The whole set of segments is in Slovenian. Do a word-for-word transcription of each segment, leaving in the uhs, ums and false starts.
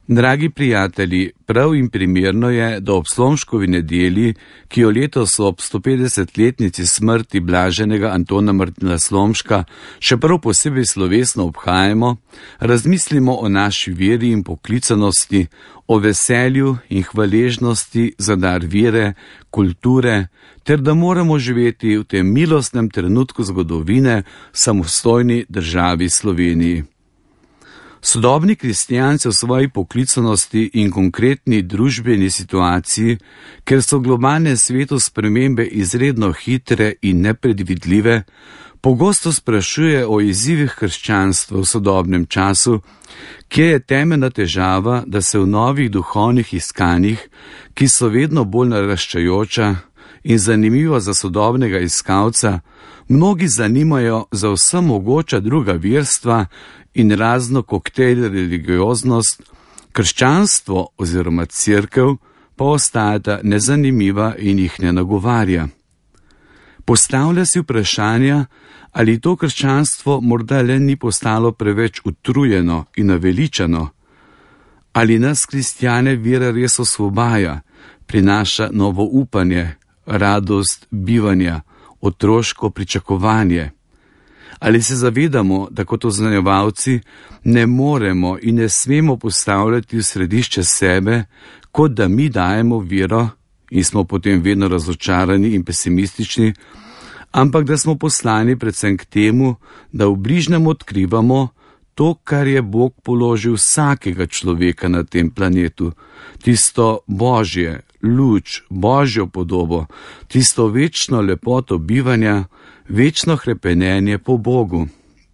Dragi prijatelji, prav in primerno je, da ob Slomškovi nedelji, ki jo letos ob stopetdesetletnici smrti blaženega Antona Martina Slomška še prav posebej slovesno obhajamo, razmislimo o naši veri in poklicanosti, o veselju in hvaležnosti za dar vere, kulture, ter da moramo živeti v tem milostnem trenutku zgodovine v samostojni državi Sloveniji. Sodobni kristjan se v svoji poklicanosti in konkretni družbeni situaciji, ker so globalne svetu spremembe izredno hitre in nepredvidljive, pogosto sprašuje o izzivih krščanstva v sodobnem času, kjer je temeljna težava, da se v novih duhovnih iskanjih, ki so vedno bolj naraščajoča in zanimiva za sodobnega iskalca, mnogi zanimajo za vsa mogoča druga verstva in razno koktejl religioznost, krščanstvo oziroma cerkev pa ostajata nezanimiva in jih ne nagovarja. Postavlja si vprašanja, ali to krščanstvo morda le ni postalo preveč utrujeno in naveličano, ali nas kristjane vera res osvobaja, prinaša novo upanje, radost bivanja, otroško pričakovanje. Ali se zavedamo, da kot oznanjevalci ne moremo in ne smemo postavljati v središče sebe, kot da mi dajemo vero in smo potem vedno razočarani in pesimistični, ampak da smo poslani predvsem k temu, da v bližnjem odkrivamo to, kar je Bog položil vsakega človeka na tem planetu, tisto Božje, luč, Božjo podobo, tisto večno lepoto bivanja, večno hrepenenje po Bogu.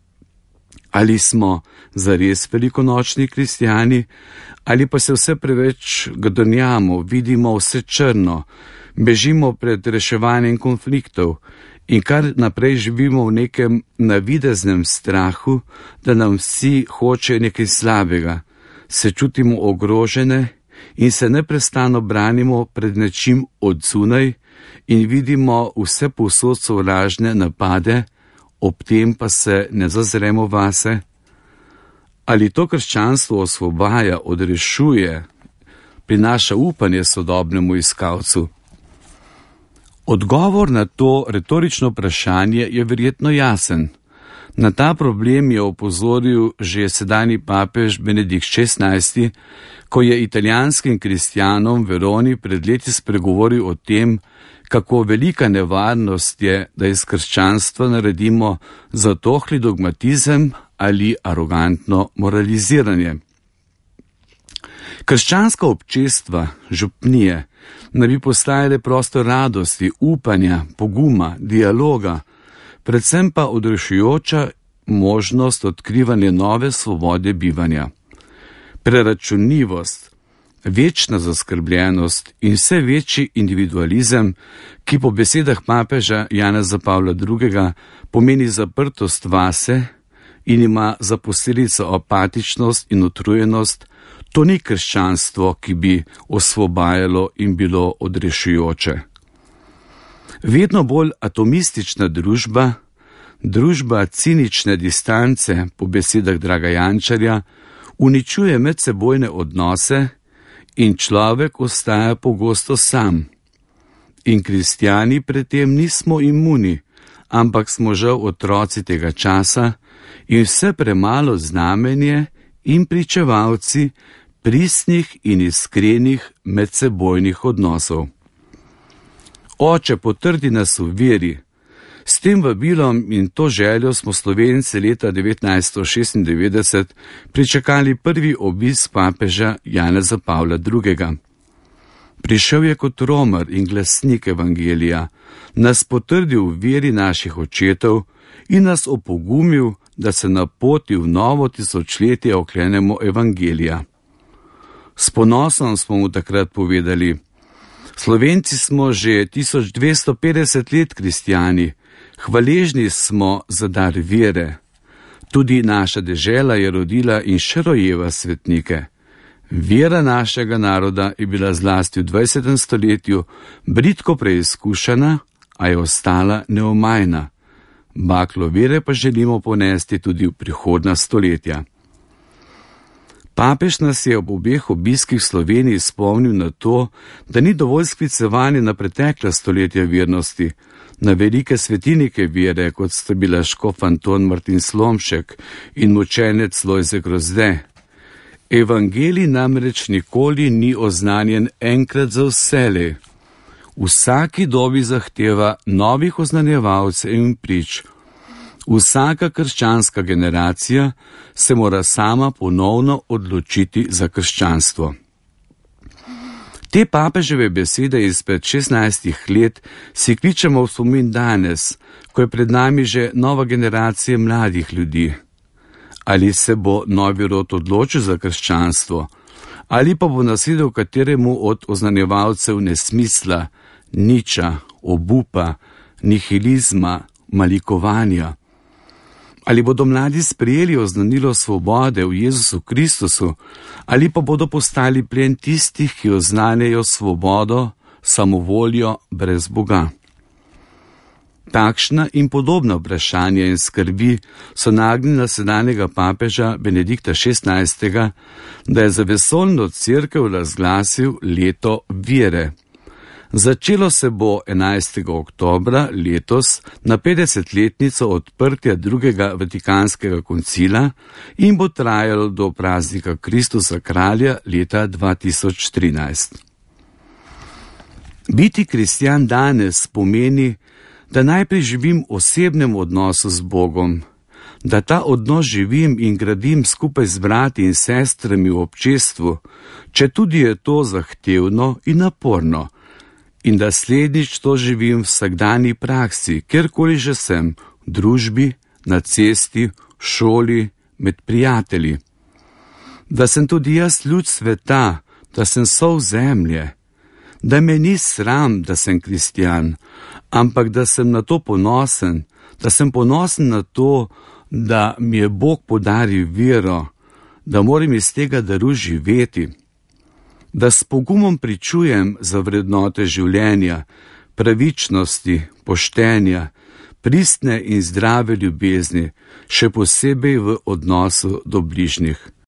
Ali smo zares velikonočni kristjani, ali pa se vse preveč godrnjamo, vidimo vse črno, bežimo pred reševanjem konfliktov in kar naprej živimo v nekem navideznem strahu, da nam vsi hoče nekaj slabega, se čutimo ogrožene in se neprestano branimo pred nečim od zunaj in vidimo vse povsod sovražne napade, ob tem pa se ne zazremo vase. Ali to krščanstvo osvobaja, odrešuje, prinaša upanje sodobnemu iskalcu? Odgovor na to retorično vprašanje je verjetno jasen. Na ta problem je opozoril že sedanji papež Benedikt šestnajsti, ko je italijanskim kristjanom v Veroni pred leti spregovoril o tem, kako velika nevarnost je, da iz krščanstva naredimo zatohli dogmatizem ali arogantno moraliziranje. Krščanska občestva, župnije, naj bi postajale prostor radosti, upanja, poguma, dialoga, predvsem pa odrešujoča možnost odkrivanja nove svobode bivanja. Preračunljivost, večna zaskrbljenost in vse večji individualizem, ki po besedah papeža Janeza Pavla drugega pomeni zaprtost vase in ima za posledico apatičnost in utrujenost, to ni krščanstvo, ki bi osvobajalo in bilo odrešujoče. Vedno bolj atomistična družba, družba cinične distance, po besedah Draga Jančarja, uničuje medsebojne odnose in človek ostaja pogosto sam. In kristjani pred tem nismo imuni, ampak smo žal otroci tega časa in vse premalo znamenje in pričevalci pristnih in iskrenih medsebojnih odnosov. Oče, potrdi nas v veri. S tem vabilom in to željo smo Slovenci leta devetnajststo šestindevetdeset pričakali prvi obisk papeža Janeza Pavla drugega. Prišel je kot romar in glasnik evangelija, nas potrdil v veri naših očetov in nas opogumil, da se na poti v novo tisočletje oklenemo evangelija. S ponosom smo mu takrat povedali: Slovenci smo že tisoč dvesto petdeset let kristjani, hvaležni smo za dar vere. Tudi naša dežela je rodila in še rojeva svetnike. Vera našega naroda je bila zlasti v dvajsetem stoletju bridko preizkušena, a je ostala neomajna. Baklo vere pa želimo ponesti tudi v prihodnja stoletja. Papež nas je ob obeh obiskih v Sloveniji spomnil na to, da ni dovolj sklicevanje na pretekla stoletja vernosti, na velike svetinike vere, kot sta bila škof Anton Martin Slomšek in mučenec Lojze Grozde. Evangelij namreč nikoli ni oznanjen enkrat za vselej. Vsaki dobi zahteva novih oznanjevalcev in prič. Vsaka krščanska generacija se mora sama ponovno odločiti za krščanstvo. Te papeževe besede izpred šestnajstih let si kličemo v spomin danes, ko je pred nami že nova generacija mladih ljudi. Ali se bo novi rod odločil za krščanstvo, ali pa bo nasledil kateremu od oznanjevalcev nesmisla, niča, obupa, nihilizma, malikovanja. Ali bodo mladi sprejeli oznanilo svobode v Jezusu Kristusu, ali pa bodo postali plen tistih, ki oznanjajo svobodo, samovoljo brez Boga. Takšna in podobna vprašanja in skrbi so nagnila sedanjega papeža Benedikta šestnajstega, da je za vesoljno cerkev razglasil leto vere. Začelo se bo enajstega oktobra letos na petdesetletnico odprtja drugega Vatikanskega koncila in bo trajalo do praznika Kristusa kralja leta dva tisoč trinajst. Biti kristjan danes pomeni, da najprej živim v osebnem odnosu z Bogom, da ta odnos živim in gradim skupaj z brati in sestrami v občestvu, če tudi je to zahtevno in naporno, in da slednjič to živim v vsakdanji praksi, kjerkoli že sem, v družbi, na cesti, v šoli, med prijatelji. Da sem tudi jaz ljud sveta, da sem sol zemlje, da me ni sram, da sem kristjan, ampak da sem na to ponosen, da sem ponosen na to, da mi je Bog podaril vero, da moram iz tega daru živeti, da s pogumom pričujem za vrednote življenja, pravičnosti, poštenja, pristne in zdrave ljubezni, še posebej v odnosu do bližnjih.